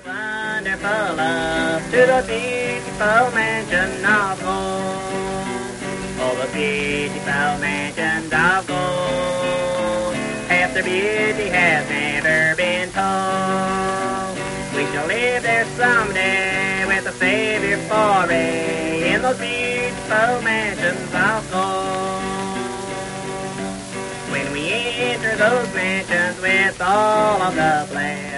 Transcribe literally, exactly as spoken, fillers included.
Wonderful love to the beautiful mansion of gold. Oh, the beautiful mansion of gold. Half their beauty has never been told. We shall live there someday with the Savior foray in those beautiful mansions of gold. When we enter those mansions with all of the blessings,